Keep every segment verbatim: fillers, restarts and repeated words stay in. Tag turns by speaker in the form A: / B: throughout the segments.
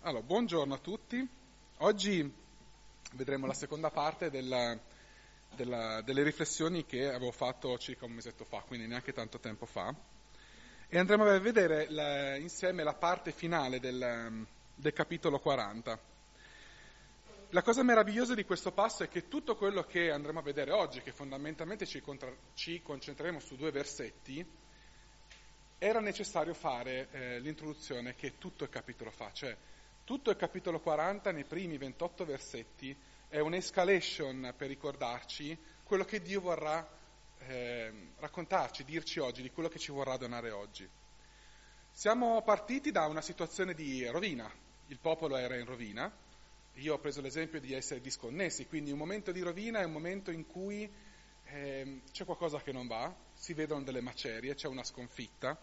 A: Allora, buongiorno a tutti. Oggi vedremo la seconda parte della, della, delle riflessioni che avevo fatto circa un mesetto fa, quindi neanche tanto tempo fa, e andremo a vedere la, insieme la parte finale del, del capitolo quaranta. La cosa meravigliosa di questo passo è che tutto quello che andremo a vedere oggi, che fondamentalmente ci, contra, ci concentreremo su due versetti, era necessario fare eh, l'introduzione che tutto il capitolo fa, cioè tutto il capitolo quaranta, nei primi ventotto versetti, è un'escalation per ricordarci quello che Dio vorrà eh, raccontarci, dirci oggi, di quello che ci vorrà donare oggi. Siamo partiti da una situazione di rovina, il popolo era in rovina, io ho preso l'esempio di essere disconnessi, quindi un momento di rovina è un momento in cui eh, c'è qualcosa che non va, si vedono delle macerie, c'è una sconfitta,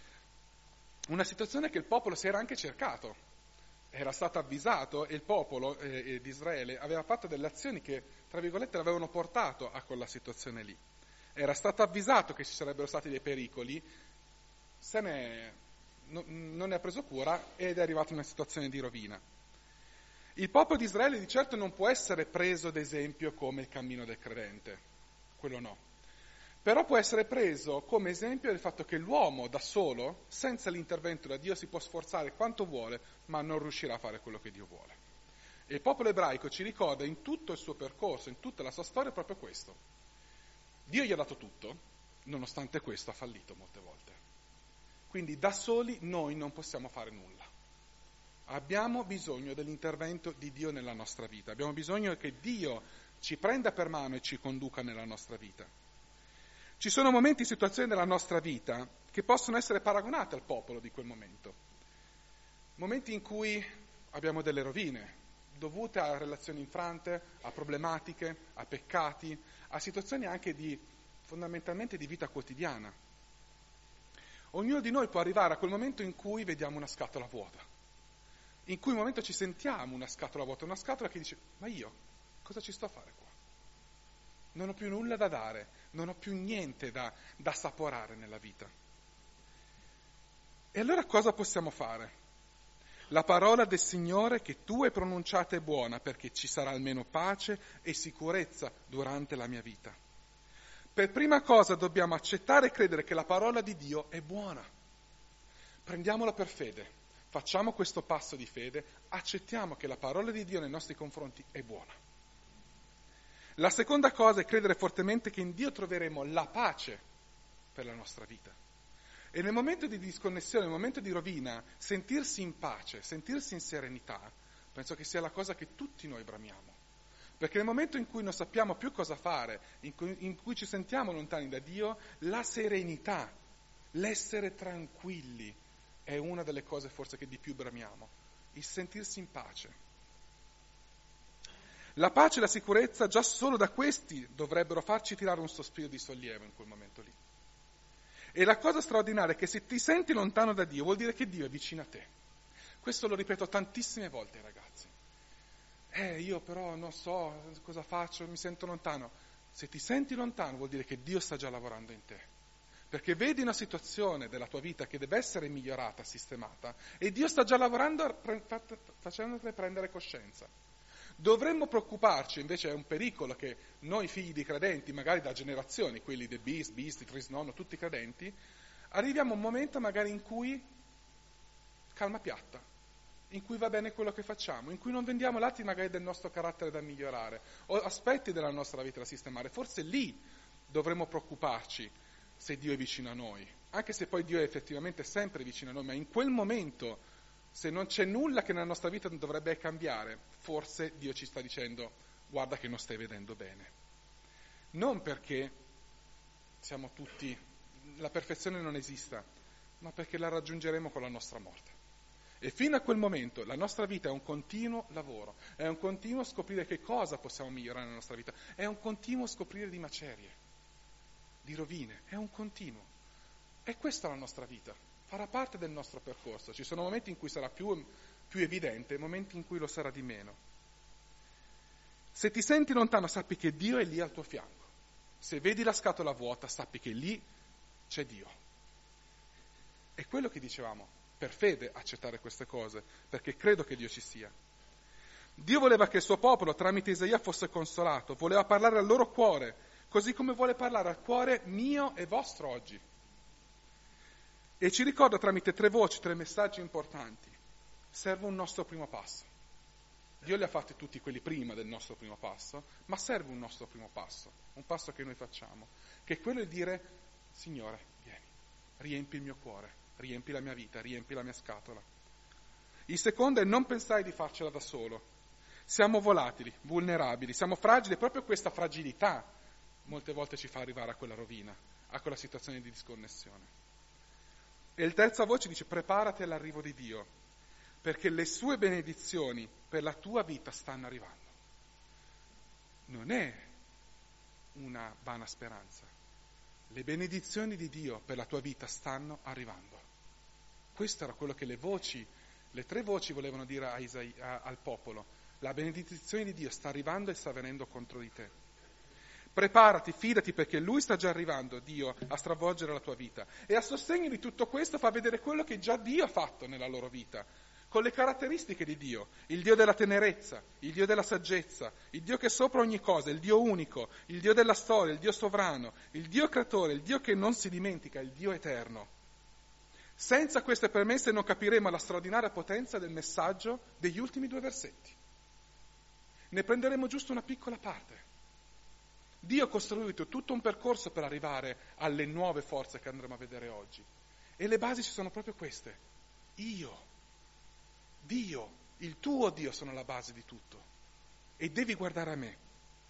A: una situazione che il popolo si era anche cercato. Era stato avvisato e il popolo eh, di Israele aveva fatto delle azioni che, tra virgolette, l'avevano portato a quella situazione lì. Era stato avvisato che ci sarebbero stati dei pericoli, se ne, no, non ne ha preso cura ed è arrivato in una situazione di rovina. Il popolo di Israele di certo non può essere preso ad esempio come il cammino del credente, quello no. Però può essere preso come esempio del fatto che l'uomo da solo, senza l'intervento da Dio, si può sforzare quanto vuole, ma non riuscirà a fare quello che Dio vuole. E il popolo ebraico ci ricorda in tutto il suo percorso, in tutta la sua storia, proprio questo. Dio gli ha dato tutto, nonostante questo ha fallito molte volte. Quindi da soli noi non possiamo fare nulla. Abbiamo bisogno dell'intervento di Dio nella nostra vita, abbiamo bisogno che Dio ci prenda per mano e ci conduca nella nostra vita. Ci sono momenti e situazioni della nostra vita che possono essere paragonate al popolo di quel momento. Momenti in cui abbiamo delle rovine, dovute a relazioni infrante, a problematiche, a peccati, a situazioni anche di, fondamentalmente di vita quotidiana. Ognuno di noi può arrivare a quel momento in cui vediamo una scatola vuota, in cui un momento ci sentiamo una scatola vuota, una scatola che dice, ma io cosa ci sto a fare qua? Non ho più nulla da dare, non ho più niente da, da assaporare nella vita. E allora cosa possiamo fare? La parola del Signore che tu hai pronunciata è buona, perché ci sarà almeno pace e sicurezza durante la mia vita. Per prima cosa dobbiamo accettare e credere che la parola di Dio è buona. Prendiamola per fede, facciamo questo passo di fede, accettiamo che la parola di Dio nei nostri confronti è buona. La seconda cosa è credere fortemente che in Dio troveremo la pace per la nostra vita. E nel momento di disconnessione, nel momento di rovina, sentirsi in pace, sentirsi in serenità, penso che sia la cosa che tutti noi bramiamo. Perché nel momento in cui non sappiamo più cosa fare, in cui, in cui ci sentiamo lontani da Dio, la serenità, l'essere tranquilli, è una delle cose forse che di più bramiamo. Il sentirsi in pace. La pace e la sicurezza, già solo da questi, dovrebbero farci tirare un sospiro di sollievo in quel momento lì. E la cosa straordinaria è che se ti senti lontano da Dio, vuol dire che Dio è vicino a te. Questo lo ripeto tantissime volte ai ragazzi. Eh, io però non so cosa faccio, mi sento lontano. Se ti senti lontano, vuol dire che Dio sta già lavorando in te. Perché vedi una situazione della tua vita che deve essere migliorata, sistemata, e Dio sta già lavorando, facendotene prendere coscienza. Dovremmo preoccuparci, invece è un pericolo che noi figli di credenti, magari da generazioni, quelli dei bis, bis, trisnonno, tutti credenti, arriviamo a un momento magari in cui calma piatta, in cui va bene quello che facciamo, in cui non vendiamo lati magari del nostro carattere da migliorare, o aspetti della nostra vita da sistemare. Forse lì dovremmo preoccuparci se Dio è vicino a noi, anche se poi Dio è effettivamente sempre vicino a noi, ma in quel momento, se non c'è nulla che nella nostra vita dovrebbe cambiare, forse Dio ci sta dicendo guarda che non stai vedendo bene. Non perché siamo tutti, la perfezione non esista, ma perché la raggiungeremo con la nostra morte. E fino a quel momento la nostra vita è un continuo lavoro, è un continuo scoprire che cosa possiamo migliorare nella nostra vita, è un continuo scoprire di macerie, di rovine, è un continuo. E questa è la nostra vita. Farà parte del nostro percorso. Ci sono momenti in cui sarà più, più evidente, momenti in cui lo sarà di meno. Se ti senti lontano, sappi che Dio è lì al tuo fianco. Se vedi la scatola vuota, sappi che lì c'è Dio. È quello che dicevamo. per fede accettare queste cose, perché credo che Dio ci sia. Dio voleva che il suo popolo tramite Isaia fosse consolato, voleva parlare al loro cuore, così come vuole parlare al cuore mio e vostro oggi. E ci ricorda tramite tre voci, tre messaggi importanti. Serve un nostro primo passo. Dio li ha fatti tutti quelli prima del nostro primo passo, ma serve un nostro primo passo, un passo che noi facciamo, che è quello di dire: Signore, vieni, riempi il mio cuore, riempi la mia vita, riempi la mia scatola. Il secondo è non pensare di farcela da solo. Siamo volatili, vulnerabili, siamo fragili, e proprio questa fragilità molte volte ci fa arrivare a quella rovina, a quella situazione di disconnessione. E il terza voce dice: preparati all'arrivo di Dio, perché le sue benedizioni per la tua vita stanno arrivando. Non è una vana speranza. Le benedizioni di Dio per la tua vita stanno arrivando. Questo era quello che le voci, le tre voci volevano dire a Isaia, al popolo. La benedizione di Dio sta arrivando e sta venendo contro di te. Preparati, fidati, perché Lui sta già arrivando, Dio, a stravolgere la tua vita. E a sostegno di tutto questo fa vedere quello che già Dio ha fatto nella loro vita, con le caratteristiche di Dio, il Dio della tenerezza, il Dio della saggezza, il Dio che è sopra ogni cosa, il Dio unico, il Dio della storia, il Dio sovrano, il Dio creatore, il Dio che non si dimentica, il Dio eterno. Senza queste premesse non capiremo la straordinaria potenza del messaggio degli ultimi due versetti. Ne prenderemo giusto una piccola parte. Dio ha costruito tutto un percorso per arrivare alle nuove forze che andremo a vedere oggi. E le basi ci sono proprio queste. Io, Dio, il tuo Dio sono la base di tutto. E devi guardare a me.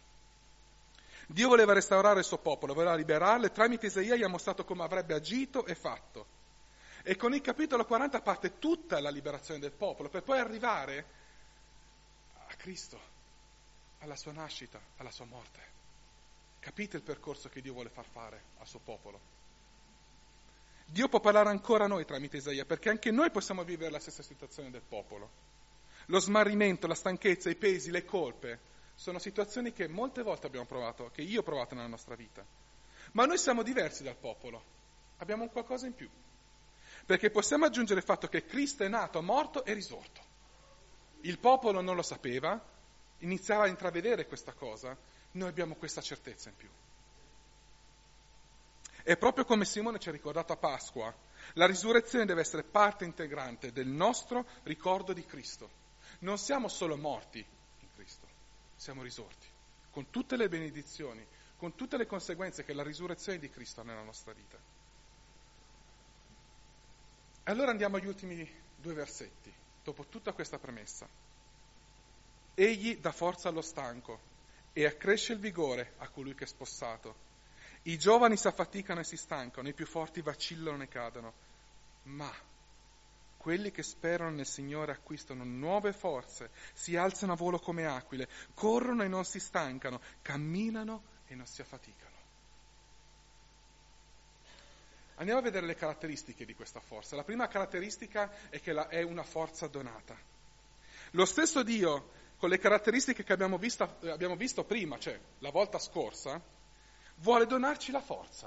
A: Dio voleva restaurare il suo popolo, voleva liberarlo, e tramite Isaia gli ha mostrato come avrebbe agito e fatto. E con il capitolo quaranta parte tutta la liberazione del popolo, per poi arrivare a Cristo, alla sua nascita, alla sua morte. Capite il percorso che Dio vuole far fare al suo popolo? Dio può parlare ancora a noi tramite Isaia, perché anche noi possiamo vivere la stessa situazione del popolo. Lo smarrimento, la stanchezza, i pesi, le colpe, sono situazioni che molte volte abbiamo provato, che io ho provato nella nostra vita. Ma noi siamo diversi dal popolo, abbiamo un qualcosa in più, perché possiamo aggiungere il fatto che Cristo è nato, morto e risorto. Il popolo non lo sapeva, iniziava a intravedere questa cosa. Noi abbiamo questa certezza in più. E proprio come Simone ci ha ricordato a Pasqua, la risurrezione deve essere parte integrante del nostro ricordo di Cristo. Non siamo solo morti in Cristo, siamo risorti, con tutte le benedizioni, con tutte le conseguenze che la risurrezione di Cristo ha nella nostra vita. E allora andiamo agli ultimi due versetti, dopo tutta questa premessa. Egli dà forza allo stanco e accresce il vigore a colui che è spossato. I giovani si affaticano e si stancano, i più forti vacillano e cadono, ma quelli che sperano nel Signore acquistano nuove forze, si alzano a volo come aquile, corrono e non si stancano, camminano e non si affaticano. Andiamo a vedere le caratteristiche di questa forza. La prima caratteristica è che la, è una forza donata. Lo stesso Dio, con le caratteristiche che abbiamo visto, abbiamo visto prima, cioè la volta scorsa, vuole donarci la forza.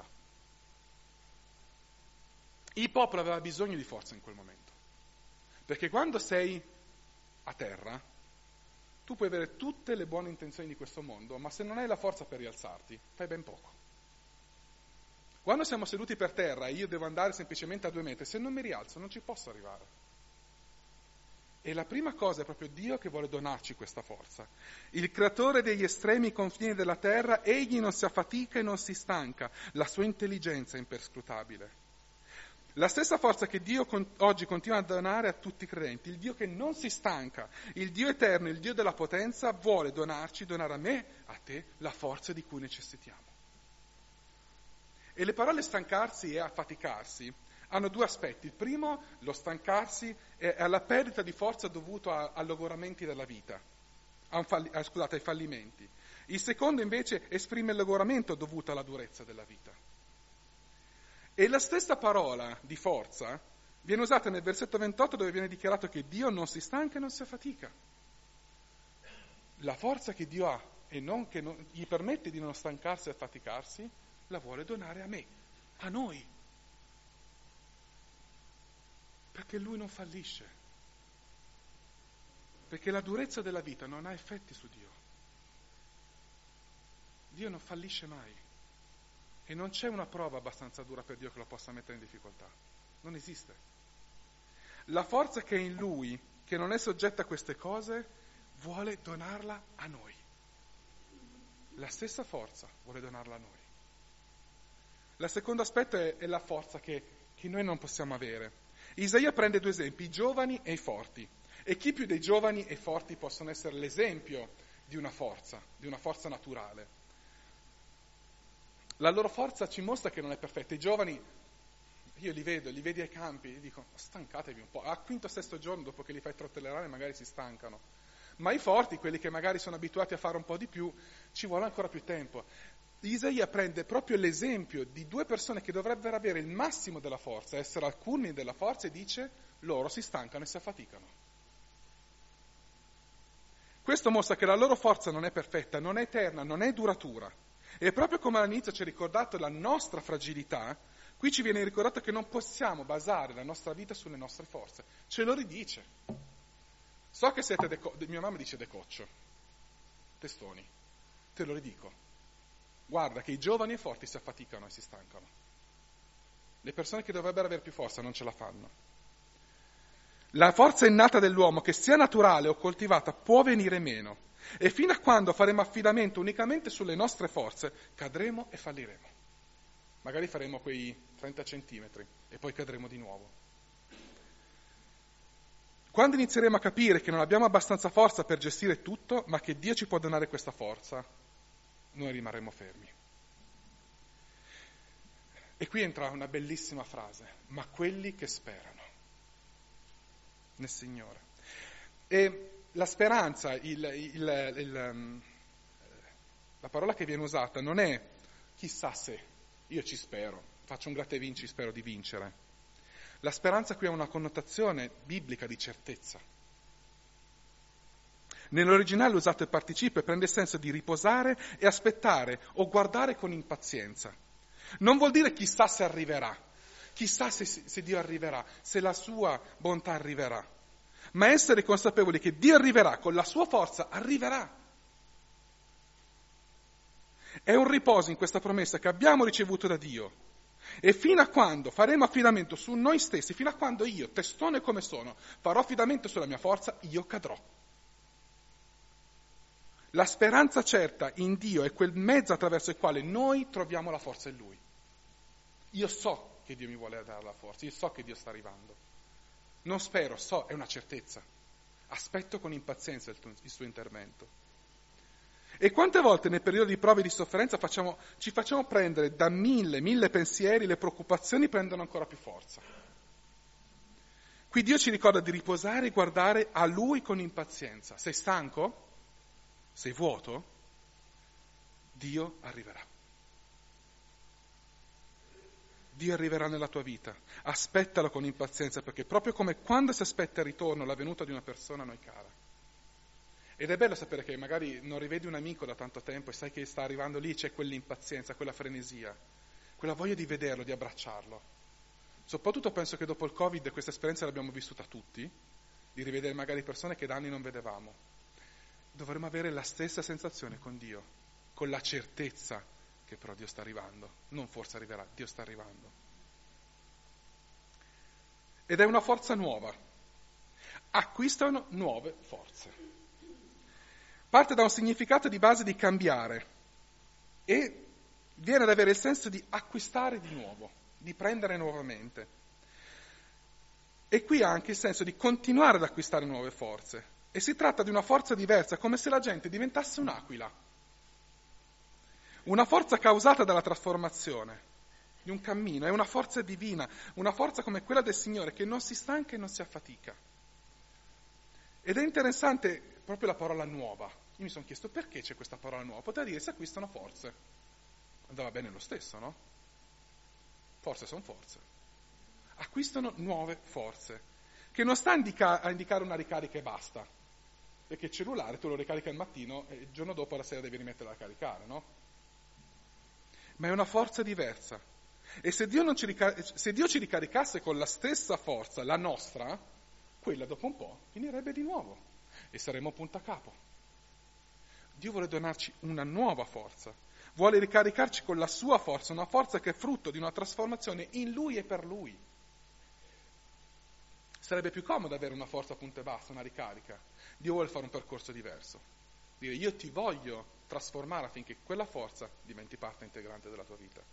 A: Il popolo aveva bisogno di forza in quel momento, perché quando sei a terra, tu puoi avere tutte le buone intenzioni di questo mondo, ma se non hai la forza per rialzarti, fai ben poco. Quando siamo seduti per terra e io devo andare semplicemente a due metri, se non mi rialzo non ci posso arrivare. E la prima cosa è proprio Dio che vuole donarci questa forza. Il creatore degli estremi confini della terra, egli non si affatica e non si stanca, la sua intelligenza è imperscrutabile. La stessa forza che Dio con- oggi continua a donare a tutti i credenti, il Dio che non si stanca, il Dio eterno, il Dio della potenza, vuole donarci, donare a me, a te, la forza di cui necessitiamo. E le parole stancarsi e affaticarsi hanno due aspetti. Il primo, lo stancarsi, è alla perdita di forza dovuta a, a logoramenti della vita, a un falli, ah, scusate, ai fallimenti. Il secondo invece esprime il logoramento dovuto alla durezza della vita. E la stessa parola di forza viene usata nel versetto ventotto, dove viene dichiarato che Dio non si stanca e non si affatica. La forza che Dio ha e non che non, gli permette di non stancarsi e affaticarsi, la vuole donare a me, a noi. Perché lui non fallisce. Perché la durezza della vita non ha effetti su Dio. Dio non fallisce mai. E non c'è una prova abbastanza dura per Dio che lo possa mettere in difficoltà. Non esiste. La forza che è in Lui, che non è soggetta a queste cose, vuole donarla a noi. La stessa forza vuole donarla a noi. Il secondo aspetto è, è la forza che, che noi non possiamo avere. Isaia prende due esempi, i giovani e i forti. E chi più dei giovani e forti possono essere l'esempio di una forza, di una forza naturale. La loro forza ci mostra che non è perfetta. I giovani, io li vedo, li vedi ai campi, e dico, stancatevi un po'. A quinto o sesto giorno, dopo che li fai trottellerare, magari si stancano. Ma i forti, quelli che magari sono abituati a fare un po' di più, ci vuole ancora più tempo. Isaia prende proprio l'esempio di due persone che dovrebbero avere il massimo della forza, essere al culmine della forza, e dice, loro si stancano e si affaticano. Questo mostra che la loro forza non è perfetta, non è eterna, non è duratura. E proprio come all'inizio ci ha ricordato la nostra fragilità, qui ci viene ricordato che non possiamo basare la nostra vita sulle nostre forze. Ce lo ridice. So che siete, deco- mia mamma dice decoccio, testoni, te lo ridico. Guarda che i giovani e forti si affaticano e si stancano. Le persone che dovrebbero avere più forza non ce la fanno. La forza innata dell'uomo, che sia naturale o coltivata, può venire meno. E fino a quando faremo affidamento unicamente sulle nostre forze, cadremo e falliremo. Magari faremo quei trenta centimetri e poi cadremo di nuovo. Quando inizieremo a capire che non abbiamo abbastanza forza per gestire tutto, ma che Dio ci può donare questa forza, noi rimarremo fermi. E qui entra una bellissima frase, ma quelli che sperano nel Signore. E la speranza, il, il, il, um, la parola che viene usata non è chissà se, io ci spero, faccio un gratta e vinci, spero di vincere. La speranza qui ha una connotazione biblica di certezza. Nell'originale usato il participio e prende il senso di riposare e aspettare o guardare con impazienza. Non vuol dire chissà se arriverà, chissà se, se Dio arriverà, se la sua bontà arriverà, ma essere consapevoli che Dio arriverà, con la sua forza arriverà. È un riposo in questa promessa che abbiamo ricevuto da Dio. E fino a quando faremo affidamento su noi stessi, fino a quando io, testone come sono, farò affidamento sulla mia forza, io cadrò. La speranza certa in Dio è quel mezzo attraverso il quale noi troviamo la forza in Lui. Io so che Dio mi vuole dare la forza, io so che Dio sta arrivando. Non spero, so, è una certezza. Aspetto con impazienza il, tuo, il suo intervento. E quante volte nel periodo di prove e di sofferenza facciamo, ci facciamo prendere da mille, mille pensieri, le preoccupazioni prendono ancora più forza. Qui Dio ci ricorda di riposare e guardare a Lui con impazienza. Sei stanco? Sei vuoto? Dio arriverà. Dio arriverà nella tua vita. Aspettalo con impazienza, perché proprio come quando si aspetta il ritorno, la venuta di una persona, a noi cara. Ed è bello sapere che magari non rivedi un amico da tanto tempo e sai che sta arrivando lì, c'è quell'impazienza, quella frenesia, quella voglia di vederlo, di abbracciarlo. Soprattutto penso che dopo il Covid questa esperienza l'abbiamo vissuta tutti, di rivedere magari persone che da anni non vedevamo. Dovremmo avere la stessa sensazione con Dio, con la certezza che però Dio sta arrivando, non forse arriverà, Dio sta arrivando. Ed è una forza nuova. Acquistano nuove forze. Parte da un significato di base di cambiare e viene ad avere il senso di acquistare di nuovo, di prendere nuovamente. E qui ha anche il senso di continuare ad acquistare nuove forze. E si tratta di una forza diversa, come se la gente diventasse un'aquila. Una forza causata dalla trasformazione, di un cammino, è una forza divina, una forza come quella del Signore che non si stanca e non si affatica. Ed è interessante proprio la parola nuova. Io mi sono chiesto perché c'è questa parola nuova. Poteva dire si acquistano forze. Andava bene lo stesso, no? Forze sono forze. Acquistano nuove forze, che non sta a, indica- a indicare una ricarica e basta. Perché il cellulare tu lo ricarica il mattino e il giorno dopo alla sera devi rimetterla a caricare, no? Ma è una forza diversa. E se Dio, non ci ricar- se Dio ci ricaricasse con la stessa forza, la nostra, quella dopo un po' finirebbe di nuovo e saremmo punta a capo. Dio vuole donarci una nuova forza, vuole ricaricarci con la sua forza, una forza che è frutto di una trasformazione in Lui e per Lui. Sarebbe più comodo avere una forza a punta e basta, una ricarica. Dio vuole fare un percorso diverso. Dire io ti voglio trasformare affinché quella forza diventi parte integrante della tua vita.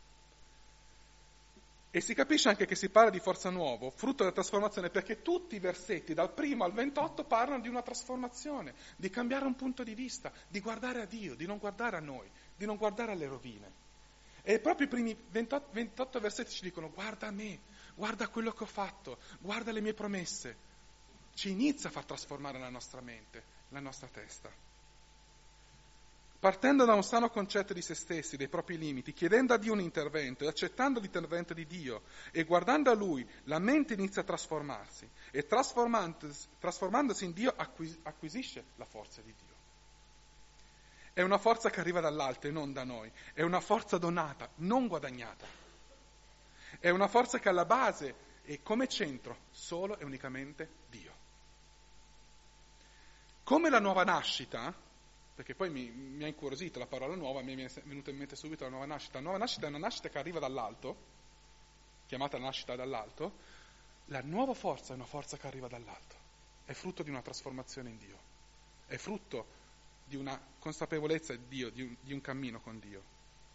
A: E si capisce anche che si parla di forza nuova, frutto della trasformazione, perché tutti i versetti dal primo al ventotto parlano di una trasformazione, di cambiare un punto di vista, di guardare a Dio, di non guardare a noi, di non guardare alle rovine. E proprio i primi ventotto, ventotto versetti ci dicono guarda a me, guarda quello che ho fatto, guarda le mie promesse. Ci inizia a far trasformare la nostra mente, la nostra testa. Partendo da un sano concetto di se stessi, dei propri limiti, chiedendo a Dio un intervento e accettando l'intervento di Dio e guardando a Lui, la mente inizia a trasformarsi e trasformandosi, trasformandosi in Dio acquis- acquisisce la forza di Dio. È una forza che arriva dall'alto e non da noi, è una forza donata, non guadagnata. È una forza che alla base e come centro solo e unicamente Dio. Come la nuova nascita, perché poi mi, mi ha incuriosito la parola nuova, mi è venuta in mente subito la nuova nascita. La nuova nascita è una nascita che arriva dall'alto, chiamata nascita dall'alto. La nuova forza è una forza che arriva dall'alto, è frutto di una trasformazione in Dio, è frutto di una consapevolezza di Dio, di un, di un cammino con Dio.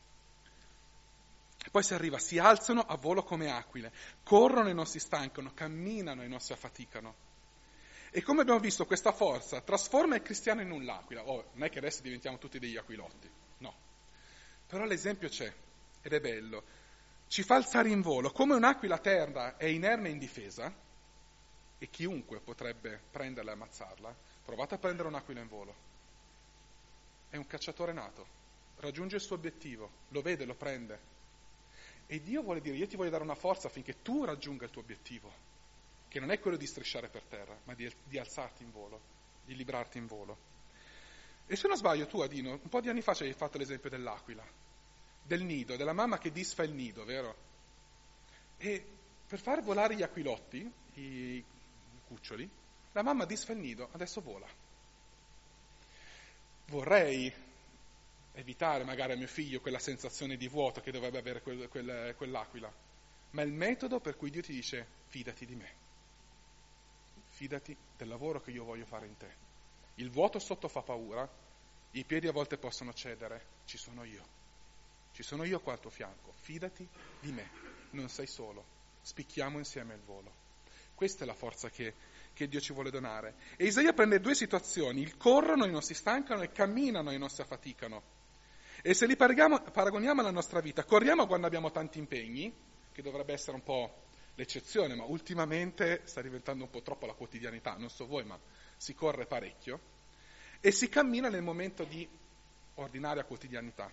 A: E poi si arriva, si alzano a volo come aquile, corrono e non si stancano, camminano e non si affaticano. E come abbiamo visto, questa forza trasforma il cristiano in un l'aquila. Oh, non è che adesso diventiamo tutti degli aquilotti, no. Però l'esempio c'è, ed è bello. Ci fa alzare in volo, come un'aquila a terra è inerme e indifesa, e chiunque potrebbe prenderla e ammazzarla. Provate a prendere un'aquila in volo. È un cacciatore nato, raggiunge il suo obiettivo, lo vede, lo prende. E Dio vuole dire, io ti voglio dare una forza affinché tu raggiunga il tuo obiettivo, che non è quello di strisciare per terra, ma di, di alzarti in volo, di librarti in volo. E se non sbaglio tu, Adino, un po' di anni fa ci hai fatto l'esempio dell'aquila, del nido, della mamma che disfa il nido, vero? E per far volare gli aquilotti, i cuccioli, la mamma disfa il nido, adesso vola. Vorrei evitare magari a mio figlio quella sensazione di vuoto che dovrebbe avere quel, quel, quell'aquila, ma è il metodo per cui Dio ti dice fidati di me. Fidati del lavoro che io voglio fare in te. Il vuoto sotto fa paura, i piedi a volte possono cedere, ci sono io. Ci sono io qua al tuo fianco, fidati di me, non sei solo, spicchiamo insieme il volo. Questa è la forza che, che Dio ci vuole donare. E Isaia prende due situazioni, il corrono e non si stancano e camminano e non si affaticano. E se li paragoniamo alla nostra vita, corriamo quando abbiamo tanti impegni, che dovrebbe essere un po' l'eccezione, ma ultimamente sta diventando un po' troppo la quotidianità, non so voi, ma si corre parecchio, e si cammina nel momento di ordinaria quotidianità.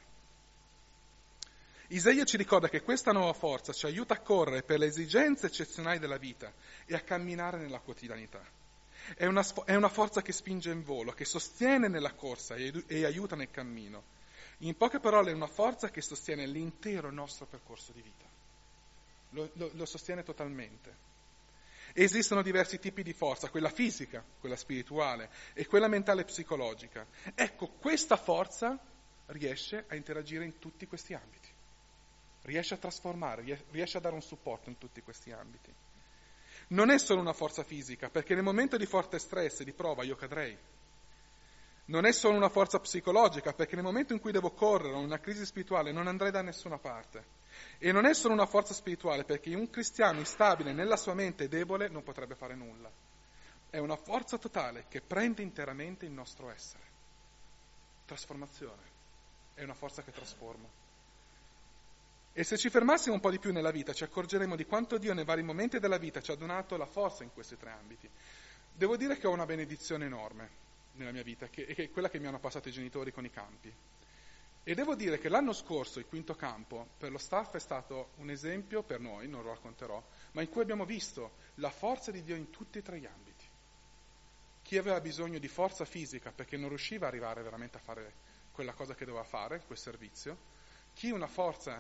A: Isaia ci ricorda che questa nuova forza ci aiuta a correre per le esigenze eccezionali della vita e a camminare nella quotidianità. È una, è una forza che spinge in volo, che sostiene nella corsa e, e aiuta nel cammino. In poche parole è una forza che sostiene l'intero nostro percorso di vita. Lo, lo, lo sostiene totalmente. Esistono diversi tipi di forza, quella fisica, quella spirituale e quella mentale e psicologica. Ecco, questa forza riesce a interagire in tutti questi ambiti, riesce a trasformare, riesce a dare un supporto in tutti questi ambiti. Non è solo una forza fisica, perché nel momento di forte stress e di prova io cadrei. Non è solo una forza psicologica, perché nel momento in cui devo correre una crisi spirituale non andrei da nessuna parte. E non è solo una forza spirituale, perché un cristiano instabile nella sua mente e debole non potrebbe fare nulla. È una forza totale che prende interamente il nostro essere. Trasformazione. È una forza che trasforma. E se ci fermassimo un po' di più nella vita, ci accorgeremo di quanto Dio nei vari momenti della vita ci ha donato la forza in questi tre ambiti. Devo dire che ho una benedizione enorme nella mia vita, che è quella che mi hanno passato i genitori con i campi. E devo dire che l'anno scorso il quinto campo per lo staff è stato un esempio per noi, non lo racconterò, ma in cui abbiamo visto la forza di Dio in tutti e tre gli ambiti. Chi aveva bisogno di forza fisica perché non riusciva ad arrivare veramente a fare quella cosa che doveva fare, quel servizio, chi una forza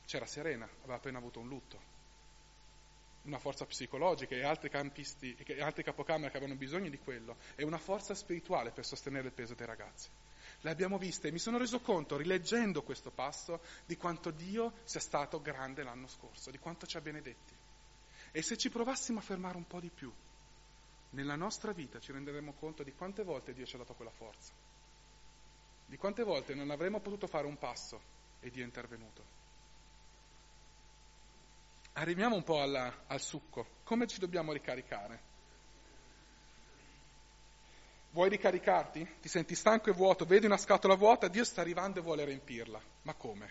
A: C'era Serena, aveva appena avuto un lutto, una forza psicologica e altri campisti, e altri capocamera che avevano bisogno di quello, e una forza spirituale per sostenere il peso dei ragazzi. Le abbiamo viste e mi sono reso conto, rileggendo questo passo, di quanto Dio sia stato grande l'anno scorso, di quanto ci ha benedetti. E se ci provassimo a fermare un po' di più nella nostra vita, ci renderemo conto di quante volte Dio ci ha dato quella forza, di quante volte non avremmo potuto fare un passo e Dio è intervenuto. Arriviamo un po' alla, al succo. Come ci dobbiamo ricaricare? Vuoi ricaricarti? Ti senti stanco e vuoto, vedi una scatola vuota, Dio sta arrivando e vuole riempirla. Ma come?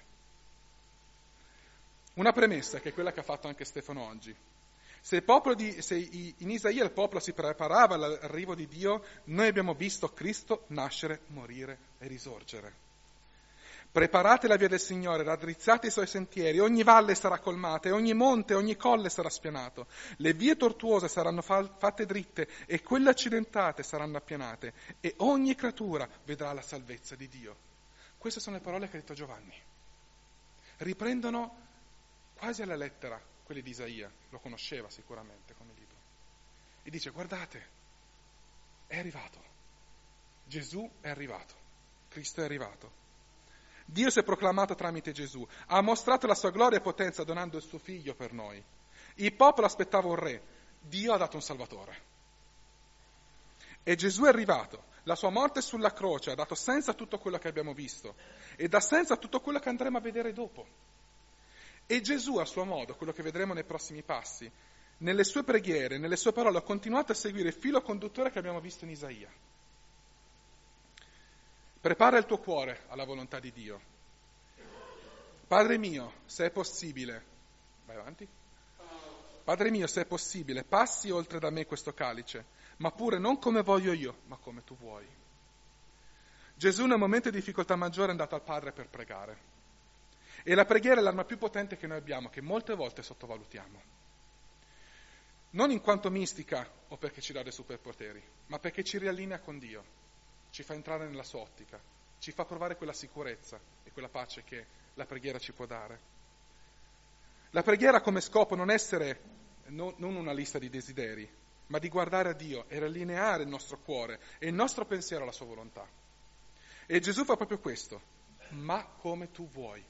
A: Una premessa, che è quella che ha fatto anche Stefano oggi. Se, il popolo di, se in Isaia il popolo si preparava all'arrivo di Dio, noi abbiamo visto Cristo nascere, morire e risorgere. Preparate la via del Signore, raddrizzate i suoi sentieri, ogni valle sarà colmata, e ogni monte, ogni colle sarà spianato. Le vie tortuose saranno fa- fatte dritte e quelle accidentate saranno appianate, e ogni creatura vedrà la salvezza di Dio. Queste sono le parole che ha detto Giovanni. Riprendono quasi alla lettera quelle di Isaia, lo conosceva sicuramente come libro. E dice, guardate, è arrivato, Gesù è arrivato, Cristo è arrivato. Dio si è proclamato tramite Gesù, ha mostrato la sua gloria e potenza donando il suo figlio per noi. Il popolo aspettava un re, Dio ha dato un salvatore. E Gesù è arrivato, la sua morte sulla croce ha dato senso a tutto quello che abbiamo visto e dà senso a tutto quello che andremo a vedere dopo. E Gesù a suo modo, quello che vedremo nei prossimi passi, nelle sue preghiere, nelle sue parole, ha continuato a seguire il filo conduttore che abbiamo visto in Isaia. Prepara il tuo cuore alla volontà di Dio. Padre mio, se è possibile, vai avanti. Padre mio, se è possibile, passi oltre da me questo calice, ma pure non come voglio io, ma come tu vuoi. Gesù nel momento di difficoltà maggiore è andato al Padre per pregare. E la preghiera è l'arma più potente che noi abbiamo, che molte volte sottovalutiamo. Non in quanto mistica o perché ci dà dei superpoteri, ma perché ci riallinea con Dio. Ci fa entrare nella sua ottica, ci fa provare quella sicurezza e quella pace che la preghiera ci può dare. La preghiera ha come scopo non essere no, non una lista di desideri, ma di guardare a Dio e allineare il nostro cuore e il nostro pensiero alla sua volontà. E Gesù fa proprio questo, ma come tu vuoi.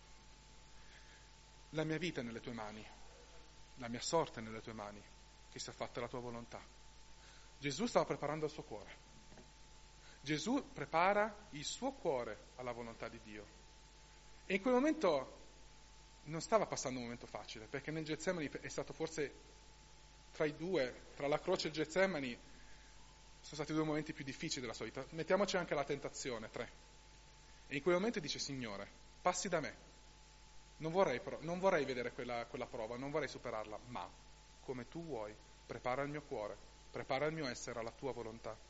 A: La mia vita è nelle tue mani, la mia sorte è nelle tue mani, che sia fatta la tua volontà. Gesù stava preparando il suo cuore. Gesù prepara il suo cuore alla volontà di Dio. E in quel momento non stava passando un momento facile, perché nel Getsemani è stato forse tra i due, tra la croce e il Getsemani, sono stati i due momenti più difficili della sua vita. Mettiamoci anche la tentazione, tre. E in quel momento dice, Signore, passi da me. Non vorrei, non vorrei vedere quella, quella prova, non vorrei superarla, ma come tu vuoi, prepara il mio cuore, prepara il mio essere alla tua volontà.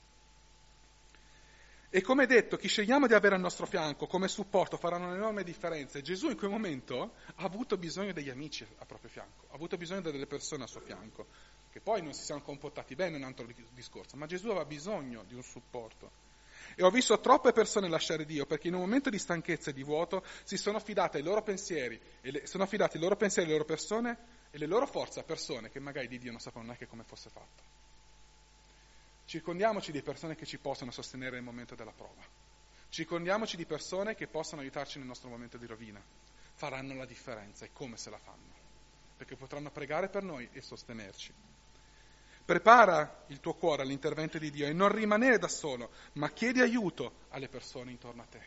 A: E come detto, chi scegliamo di avere al nostro fianco come supporto farà un'enorme differenza. E Gesù in quel momento ha avuto bisogno degli amici a proprio fianco, ha avuto bisogno delle persone al suo fianco, che poi non si siano comportati bene, è un altro discorso, ma Gesù aveva bisogno di un supporto. E ho visto troppe persone lasciare Dio perché in un momento di stanchezza e di vuoto si sono affidate ai loro pensieri, e le, sono affidati ai loro pensieri, alle loro persone e le loro forze a persone che magari di Dio non sapevano neanche come fosse fatto. Circondiamoci di persone che ci possano sostenere nel momento della prova. Circondiamoci di persone che possano aiutarci nel nostro momento di rovina. Faranno la differenza e come se la fanno, perché potranno pregare per noi e sostenerci. Prepara il tuo cuore all'intervento di Dio e non rimanere da solo, ma chiedi aiuto alle persone intorno a te.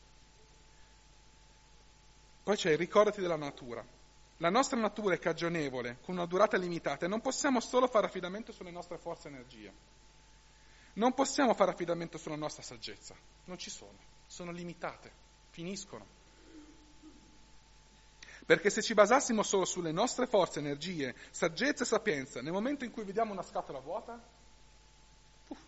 A: Poi c'è il ricordati della natura. La nostra natura è cagionevole, con una durata limitata, e non possiamo solo fare affidamento sulle nostre forze e energie. Non possiamo fare affidamento sulla nostra saggezza, non ci sono, sono limitate, finiscono. Perché se ci basassimo solo sulle nostre forze, energie, saggezza e sapienza, nel momento in cui vediamo una scatola vuota, uff,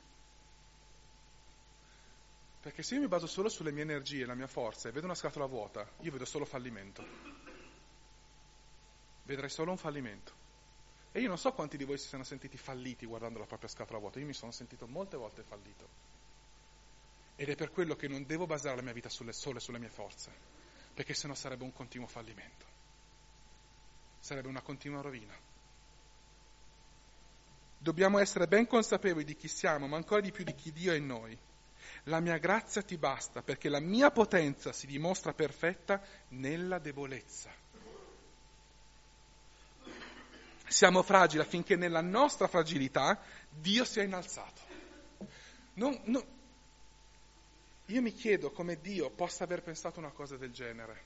A: perché se io mi baso solo sulle mie energie, la mia forza, e vedo una scatola vuota, io vedo solo fallimento. Vedrei solo un fallimento. E io non so quanti di voi si siano sentiti falliti guardando la propria scatola vuota, io mi sono sentito molte volte fallito. Ed è per quello che non devo basare la mia vita sulle sole sulle mie forze, perché sennò sarebbe un continuo fallimento, sarebbe una continua rovina. Dobbiamo essere ben consapevoli di chi siamo, ma ancora di più di chi Dio è in noi. La mia grazia ti basta, perché la mia potenza si dimostra perfetta nella debolezza. Siamo fragili affinché nella nostra fragilità Dio sia innalzato. Non, non, io mi chiedo come Dio possa aver pensato una cosa del genere,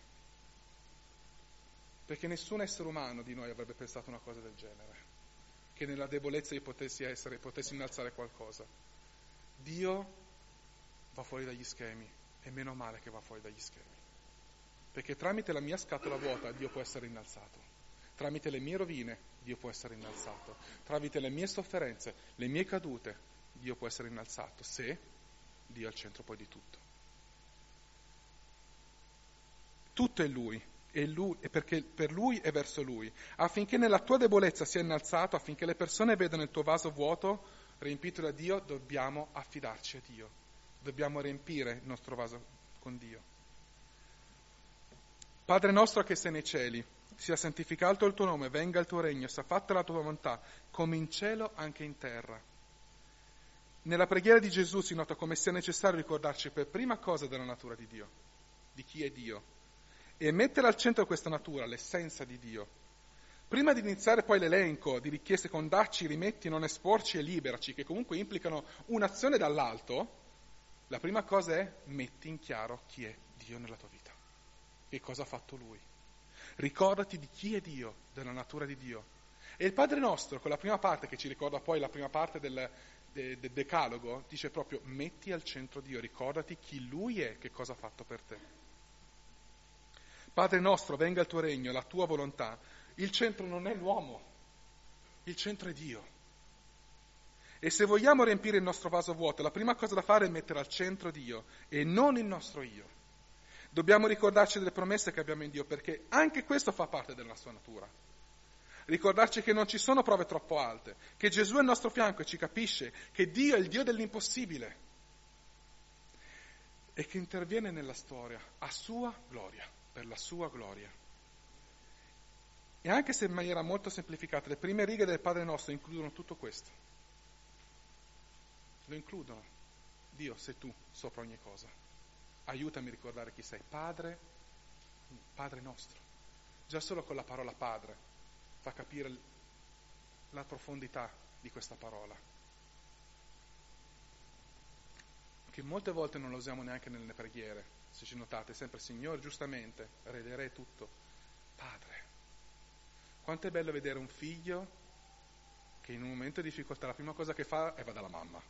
A: perché nessun essere umano di noi avrebbe pensato una cosa del genere, che nella debolezza io potessi essere, potessi innalzare qualcosa. Dio va fuori dagli schemi, e meno male che va fuori dagli schemi, perché tramite la mia scatola vuota Dio può essere innalzato. Tramite le mie rovine Dio può essere innalzato, tramite le mie sofferenze, le mie cadute, Dio può essere innalzato, se Dio è al centro poi di tutto. Tutto è Lui, e Lui, e perché per Lui e verso Lui, affinché nella tua debolezza sia innalzato, affinché le persone vedano il tuo vaso vuoto, riempito da Dio, dobbiamo affidarci a Dio, dobbiamo riempire il nostro vaso con Dio. Padre nostro che sei nei cieli, sia santificato il tuo nome, venga il tuo regno, sia fatta la tua volontà, come in cielo anche in terra. Nella preghiera di Gesù si nota come sia necessario ricordarci per prima cosa della natura di Dio, di chi è Dio, e mettere al centro questa natura, l'essenza di Dio. Prima di iniziare poi l'elenco di richieste con dacci, rimetti, non esporci e liberaci, che comunque implicano un'azione dall'alto, la prima cosa è metti in chiaro chi è Dio nella tua vita, che cosa ha fatto Lui. Ricordati di chi è Dio, della natura di Dio. E il Padre nostro, con la prima parte che ci ricorda poi la prima parte del, de, del Decalogo, dice proprio metti al centro Dio, ricordati chi Lui è, che cosa ha fatto per te. Padre nostro, venga il tuo regno, la tua volontà. Il centro non è l'uomo, il centro è Dio. E se vogliamo riempire il nostro vaso vuoto, la prima cosa da fare è mettere al centro Dio e non il nostro io. Dobbiamo ricordarci delle promesse che abbiamo in Dio, perché anche questo fa parte della sua natura. Ricordarci che non ci sono prove troppo alte, che Gesù è al nostro fianco e ci capisce, che Dio è il Dio dell'impossibile e che interviene nella storia a sua gloria, per la sua gloria. E anche se in maniera molto semplificata, le prime righe del Padre nostro includono tutto questo. Lo includono. Dio, sei tu sopra ogni cosa. Aiutami a ricordare chi sei, Padre, Padre nostro. Già solo con la parola Padre fa capire la profondità di questa parola, che molte volte non la usiamo neanche nelle preghiere. Se ci notate, sempre Signore, giustamente, Re dei Re, tutto. Padre. Quanto è bello vedere un figlio che in un momento di difficoltà la prima cosa che fa è va dalla mamma,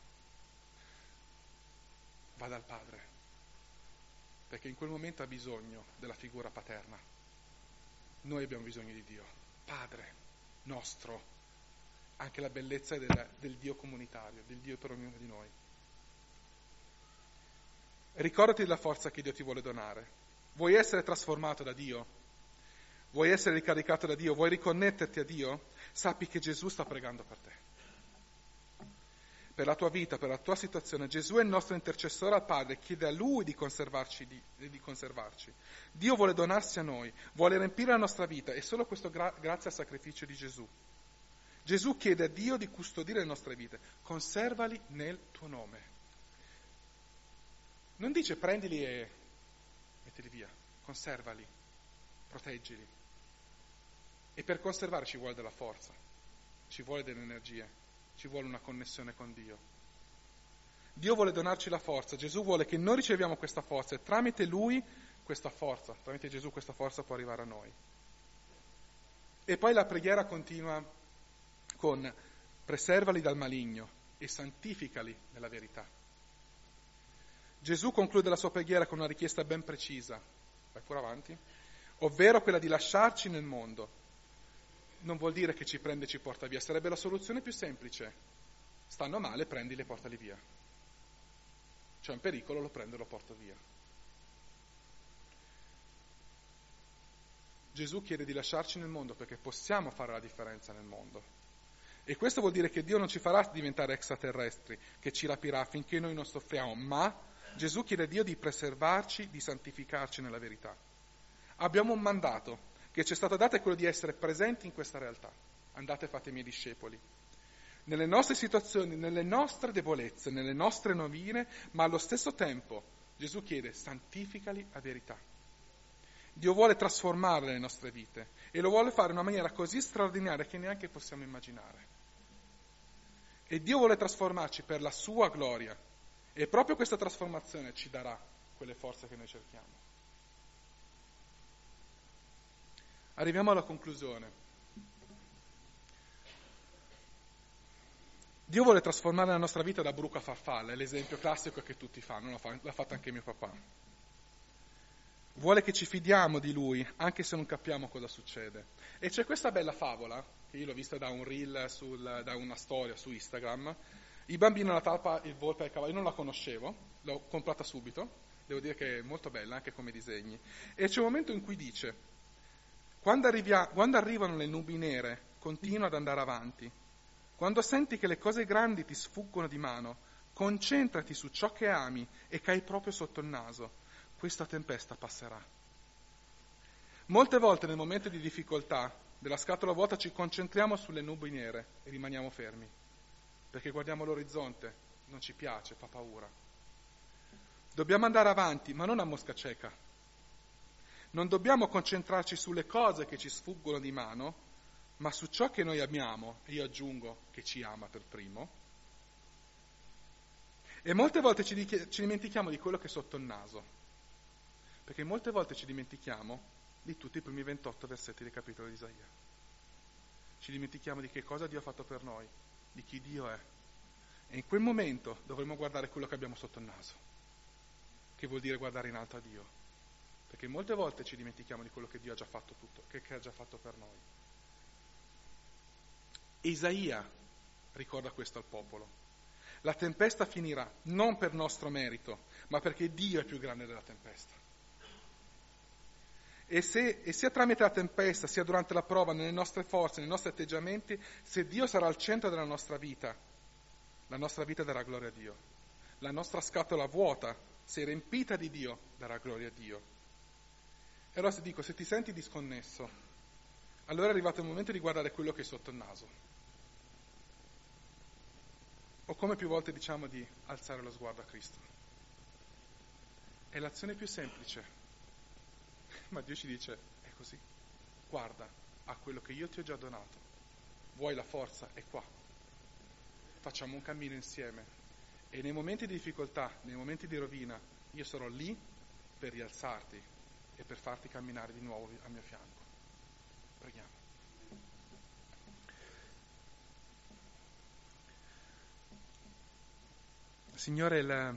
A: va dal padre, perché in quel momento ha bisogno della figura paterna. Noi abbiamo bisogno di Dio, Padre nostro, anche la bellezza del, del Dio comunitario, del Dio per ognuno di noi. Ricordati della forza che Dio ti vuole donare. Vuoi essere trasformato da Dio? Vuoi essere ricaricato da Dio? Vuoi riconnetterti a Dio? Sappi che Gesù sta pregando per te. Per la tua vita, per la tua situazione, Gesù è il nostro intercessore al Padre, chiede a Lui di conservarci, di, di conservarci. Dio vuole donarsi a noi, vuole riempire la nostra vita, e solo questo gra- grazie al sacrificio di Gesù. Gesù chiede a Dio di custodire le nostre vite, conservali nel tuo nome. Non dice prendili e mettili via, conservali, proteggili. E per conservare ci vuole della forza, ci vuole delle energie. Ci vuole una connessione con Dio. Dio vuole donarci la forza, Gesù vuole che noi riceviamo questa forza e tramite Lui questa forza, tramite Gesù questa forza può arrivare a noi. E poi la preghiera continua con preservali dal maligno e santificali nella verità. Gesù conclude la sua preghiera con una richiesta ben precisa, vai pure avanti, ovvero quella di lasciarci nel mondo. Non vuol dire che ci prende e ci porta via, sarebbe la soluzione più semplice. Stanno male, prendili e portali via. C'è un pericolo, lo prendo e lo porto via. Gesù chiede di lasciarci nel mondo perché possiamo fare la differenza nel mondo. E questo vuol dire che Dio non ci farà diventare extraterrestri, che ci rapirà affinché noi non soffriamo, ma Gesù chiede a Dio di preservarci, di santificarci nella verità. Abbiamo un mandato che ci è stato dato, è quello di essere presenti in questa realtà. Andate e fate i miei discepoli. Nelle nostre situazioni, nelle nostre debolezze, nelle nostre rovine, ma allo stesso tempo Gesù chiede: santificali a verità. Dio vuole trasformare le nostre vite e lo vuole fare in una maniera così straordinaria che neanche possiamo immaginare. E Dio vuole trasformarci per la sua gloria, e proprio questa trasformazione ci darà quelle forze che noi cerchiamo. Arriviamo alla conclusione. Dio vuole trasformare la nostra vita da bruco a farfalla, è l'esempio classico che tutti fanno, l'ha fatto anche mio papà. Vuole che ci fidiamo di Lui, anche se non capiamo cosa succede. E c'è questa bella favola, che io l'ho vista da un reel, sul, da una storia su Instagram, il bambino alla talpa, il volpe e il cavallo. Io non la conoscevo, l'ho comprata subito, devo dire che è molto bella anche come disegni. E c'è un momento in cui dice: quando, arrivia, quando arrivano le nubi nere, continua ad andare avanti. Quando senti che le cose grandi ti sfuggono di mano, concentrati su ciò che ami e cai proprio sotto il naso. Questa tempesta passerà. Molte volte nel momento di difficoltà della scatola vuota ci concentriamo sulle nubi nere e rimaniamo fermi, perché guardiamo l'orizzonte, non ci piace, fa paura. Dobbiamo andare avanti, ma non a mosca cieca. Non dobbiamo concentrarci sulle cose che ci sfuggono di mano, ma su ciò che noi amiamo, e io aggiungo che ci ama per primo. E molte volte ci, di- ci dimentichiamo di quello che è sotto il naso, perché molte volte ci dimentichiamo di tutti i primi ventotto versetti del capitolo di Isaia. Ci dimentichiamo di che cosa Dio ha fatto per noi, di chi Dio è. E in quel momento dovremo guardare quello che abbiamo sotto il naso, che vuol dire guardare in alto a Dio, perché molte volte ci dimentichiamo di quello che Dio ha già fatto tutto, che, che ha già fatto per noi. Isaia ricorda questo al popolo. La tempesta finirà non per nostro merito, ma perché Dio è più grande della tempesta. E, se, e sia tramite la tempesta, sia durante la prova, nelle nostre forze, nei nostri atteggiamenti, se Dio sarà al centro della nostra vita, la nostra vita darà gloria a Dio. La nostra scatola vuota, se riempita di Dio, darà gloria a Dio. E allora ti dico, se ti senti disconnesso, allora è arrivato il momento di guardare quello che è sotto il naso. O come più volte diciamo, di alzare lo sguardo a Cristo. È l'azione più semplice. Ma Dio ci dice: è così, guarda a quello che io ti ho già donato, vuoi la forza? È qua, facciamo un cammino insieme e nei momenti di difficoltà, nei momenti di rovina, io sarò lì per rialzarti e per farti camminare di nuovo al mio fianco. Preghiamo. Signore, il...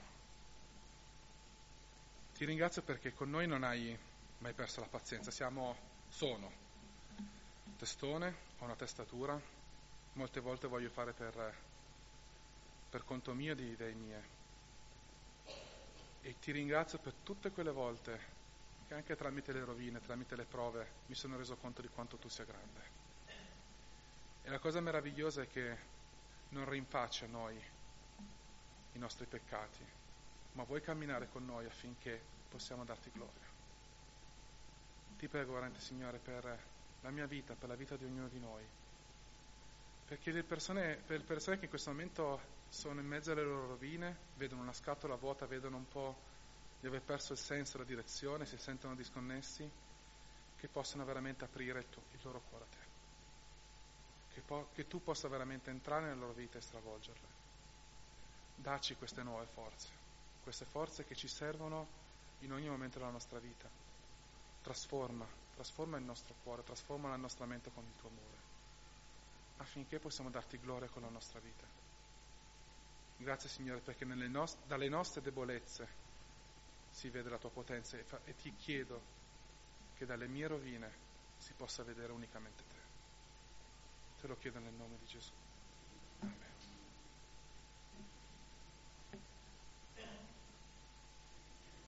A: ti ringrazio perché con noi non hai mai perso la pazienza. Siamo, sono testone, ho una testatura, molte volte voglio fare per, per conto mio di idee mie. E ti ringrazio per tutte quelle volte che anche tramite le rovine, tramite le prove, mi sono reso conto di quanto tu sia grande. E la cosa meravigliosa è che non rinfacci a noi i nostri peccati, ma vuoi camminare con noi affinché possiamo darti gloria. Ti prego veramente, Signore, per la mia vita, per la vita di ognuno di noi, perché le persone, per le persone che in questo momento sono in mezzo alle loro rovine, vedono una scatola vuota, vedono un po' di aver perso il senso, la direzione, si sentono disconnessi, che possano veramente aprire il, tuo, il loro cuore a te, che, po- che tu possa veramente entrare nella loro vita e stravolgerle. Dacci queste nuove forze, queste forze che ci servono in ogni momento della nostra vita. Trasforma, trasforma il nostro cuore, trasforma la nostra mente con il tuo amore, affinché possiamo darti gloria con la nostra vita. Grazie, Signore, perché nelle nost- dalle nostre debolezze si vede la tua potenza e, fa- e ti chiedo che dalle mie rovine si possa vedere unicamente te. Te lo chiedo nel nome di Gesù.